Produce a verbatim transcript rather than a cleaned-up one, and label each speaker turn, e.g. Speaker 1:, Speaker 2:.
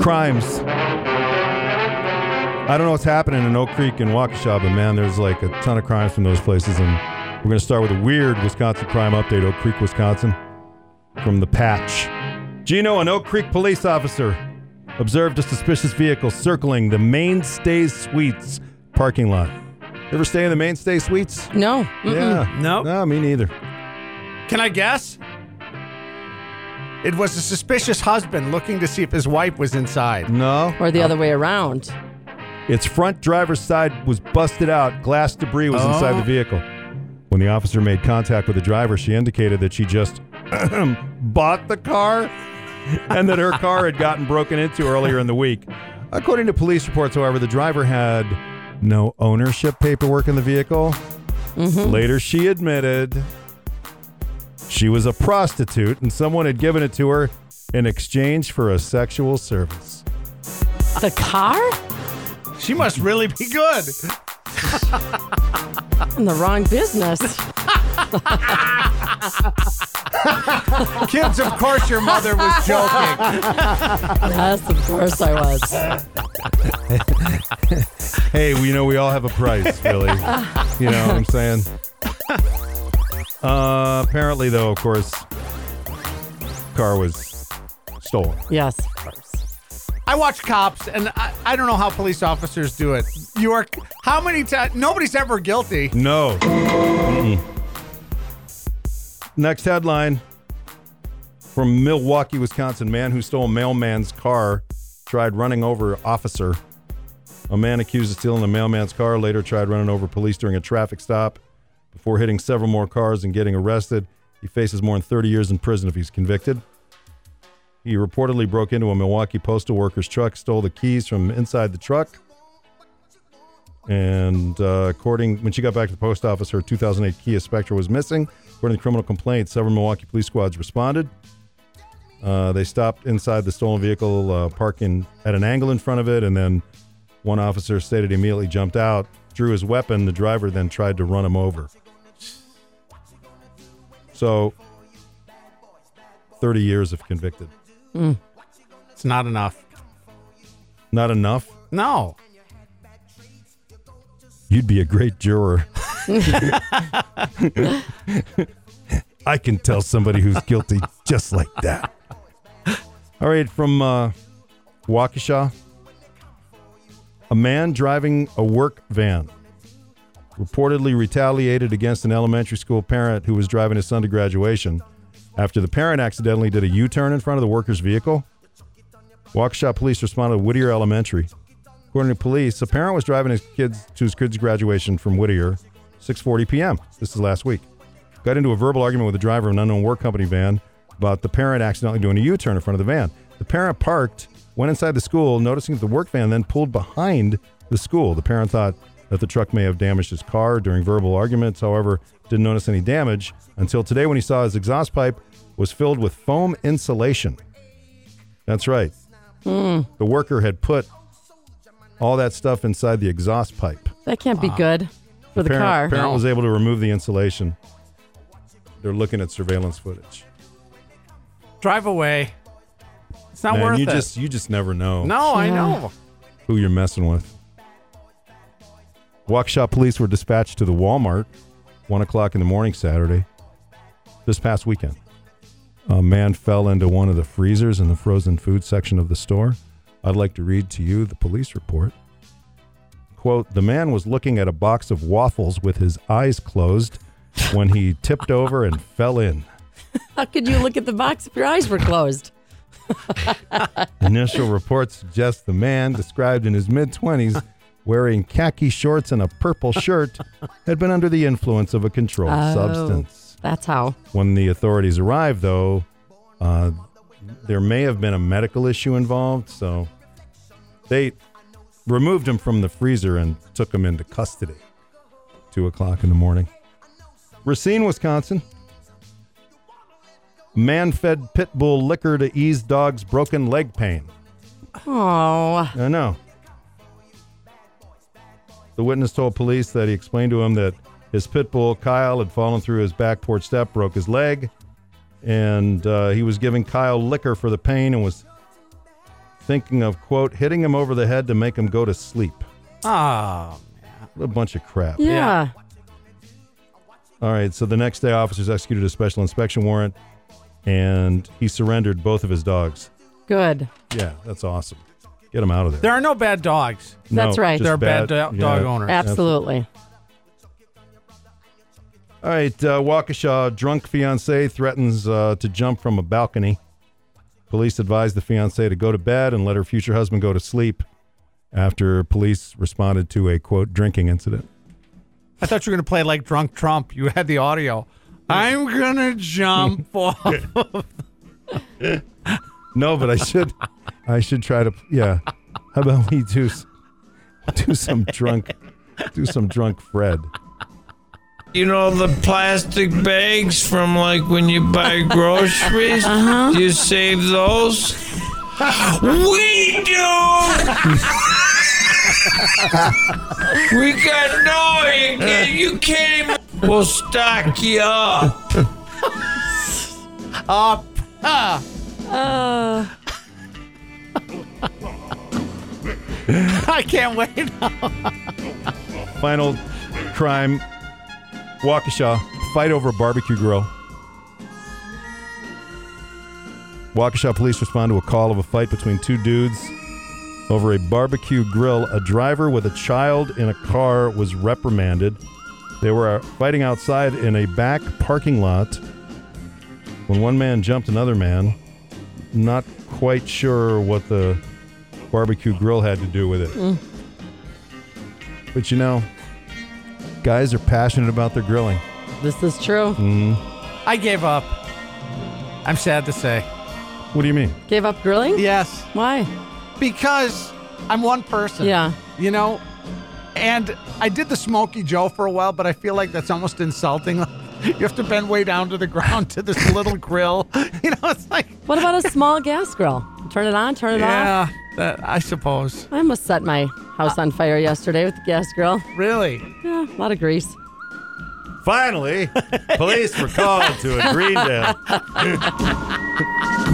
Speaker 1: crimes. I don't know what's happening in Oak Creek and Waukesha, but man, there's like a ton of crimes from those places. And we're going to start with a weird Wisconsin crime update, Oak Creek, Wisconsin, from The Patch. Gino, an Oak Creek police officer, observed a suspicious vehicle circling the Mainstay Suites parking lot. You ever stay in the Mainstay Suites?
Speaker 2: No. Mm-mm.
Speaker 1: Yeah.
Speaker 3: No.
Speaker 1: No, me neither.
Speaker 3: Can I guess? It was a suspicious husband looking to see if his wife was inside.
Speaker 1: No.
Speaker 2: Or the other way around.
Speaker 1: Its front driver's side was busted out. Glass debris was
Speaker 3: Oh.
Speaker 1: inside the vehicle. When the officer made contact with the driver, she indicated that she just bought the car and that her car had gotten broken into earlier in the week. According to police reports, however, the driver had no ownership paperwork in the vehicle.
Speaker 2: Mm-hmm.
Speaker 1: Later, she admitted she was a prostitute and someone had given it to her in exchange for a sexual service.
Speaker 2: The car?
Speaker 3: She must really be good.
Speaker 2: In the wrong business.
Speaker 3: Kids, of course your mother was joking.
Speaker 2: Yes, of course I was.
Speaker 1: Hey, we, you know, we all have a price, really. You know what I'm saying? Uh, apparently, though, of course, car was stolen.
Speaker 2: Yes, of course.
Speaker 3: I watch Cops, and I, I don't know how police officers do it. You are how many times? Nobody's ever guilty.
Speaker 1: No. Mm-mm. Next headline from Milwaukee, Wisconsin. Man who stole mailman's car tried running over officer. A man accused of stealing the mailman's car later tried running over police during a traffic stop before hitting several more cars and getting arrested. He faces more than thirty years in prison if he's convicted. He reportedly broke into a Milwaukee postal worker's truck, stole the keys from inside the truck. And uh, according, when she got back to the post office, her two thousand eight Kia Spectra was missing. According to criminal complaints, several Milwaukee police squads responded. Uh, they stopped inside the stolen vehicle, uh, parking at an angle in front of it, and then one officer stated he immediately jumped out, drew his weapon. The driver then tried to run him over. So, thirty years if convicted.
Speaker 2: Mm.
Speaker 3: It's not enough.
Speaker 1: Not enough?
Speaker 3: No.
Speaker 1: You'd be a great juror. I can tell somebody who's guilty just like that. All right, from uh, Waukesha. A man driving a work van reportedly retaliated against an elementary school parent who was driving his son to graduation after the parent accidentally did a U-turn in front of the worker's vehicle. Waukesha police responded to Whittier Elementary. According to police, the parent was driving his kids to his kids' graduation from Whittier, six forty p.m. This is last week. Got into a verbal argument with the driver of an unknown work company van about the parent accidentally doing a U-turn in front of the van. The parent parked, went inside the school, noticing that the work van then pulled behind the school. The parent thought that the truck may have damaged his car during verbal arguments. However, didn't notice any damage until today when he saw his exhaust pipe was filled with foam insulation. That's right.
Speaker 2: Mm.
Speaker 1: The worker had put all that stuff inside the exhaust pipe.
Speaker 2: That can't be good for the,
Speaker 1: the parent,
Speaker 2: car.
Speaker 1: parent
Speaker 2: No.
Speaker 1: was able to remove the insulation. They're looking at surveillance footage.
Speaker 3: Drive away. It's not
Speaker 1: Man,
Speaker 3: worth
Speaker 1: you
Speaker 3: it.
Speaker 1: just you just never know
Speaker 3: no, I
Speaker 2: Yeah.
Speaker 3: know.
Speaker 1: who you're messing with. Waukesha police were dispatched to the Walmart one o'clock in the morning Saturday, this past weekend. A man fell into one of the freezers in the frozen food section of the store. I'd like to read to you the police report. Quote, the man was looking at a box of waffles with his eyes closed when he tipped over and fell in.
Speaker 2: How could you look at the box if your eyes were closed?
Speaker 1: Initial reports suggest the man, described in his mid-twenties, wearing khaki shorts and a purple shirt, had been under the influence of a controlled
Speaker 2: Oh.
Speaker 1: substance.
Speaker 2: That's how.
Speaker 1: When the authorities arrived, though, uh, there may have been a medical issue involved, so they removed him from the freezer and took him into custody. Two o'clock in the morning. Racine, Wisconsin. Man fed pit bull liquor to ease dog's broken leg pain.
Speaker 2: Oh.
Speaker 1: I know. The witness told police that he explained to him that his pit bull, Kyle, had fallen through his back porch step, broke his leg, and uh, he was giving Kyle liquor for the pain and was thinking of, quote, hitting him over the head to make him go to sleep.
Speaker 3: Oh,
Speaker 1: What a bunch of crap.
Speaker 2: Yeah.
Speaker 1: All right, so the next day, officers executed a special inspection warrant, and he surrendered both of his dogs.
Speaker 2: Good.
Speaker 1: Yeah, that's awesome. Get him out of there.
Speaker 3: there are no bad dogs.
Speaker 2: That's right.
Speaker 1: just
Speaker 3: They're bad, do-
Speaker 1: yeah.
Speaker 3: dog owners.
Speaker 2: Absolutely.
Speaker 1: All right, uh, Waukesha, drunk fiancé threatens uh, to jump from a balcony. Police advised the fiancé to go to bed and let her future husband go to sleep after police responded to a, quote, drinking incident.
Speaker 3: I thought you were going to play like Drunk Trump. You had the audio. I'm going to jump off.
Speaker 1: No, but I should I should try to, yeah. How about we do, s- do some drunk, do some drunk Fred.
Speaker 4: You know the plastic bags from like when you buy groceries? Uh-huh. Do you save those? We do! We got no, you can't, you can't even. We'll stock you up.
Speaker 3: Up. Ah.
Speaker 2: Uh,
Speaker 3: I can't wait.
Speaker 1: Final crime, Waukesha, fight over a barbecue grill. Waukesha police respond to a call of a fight between two dudes over a barbecue grill. A driver with a child in a car was reprimanded. They were fighting outside in a back parking lot when one man jumped another man. Not quite sure what the barbecue grill had to do with it. Mm. But you know, guys are passionate about their grilling.
Speaker 2: this is true.
Speaker 1: Mm.
Speaker 3: I gave up. I'm sad to say.
Speaker 1: What do you mean?
Speaker 2: Gave up grilling?
Speaker 3: Yes.
Speaker 2: Why?
Speaker 3: Because I'm one person.
Speaker 2: Yeah.
Speaker 3: You know? And I did the Smokey Joe for a while, but I feel like that's almost insulting. You have to bend way down to the ground to this little grill. You know, it's like...
Speaker 2: What about a small gas grill? Turn it on, turn it off?
Speaker 3: Yeah, that, I suppose.
Speaker 2: I almost set my house on fire yesterday with the gas grill.
Speaker 3: Really?
Speaker 2: Yeah, a lot of grease.
Speaker 1: Finally, police were called to a Greendale.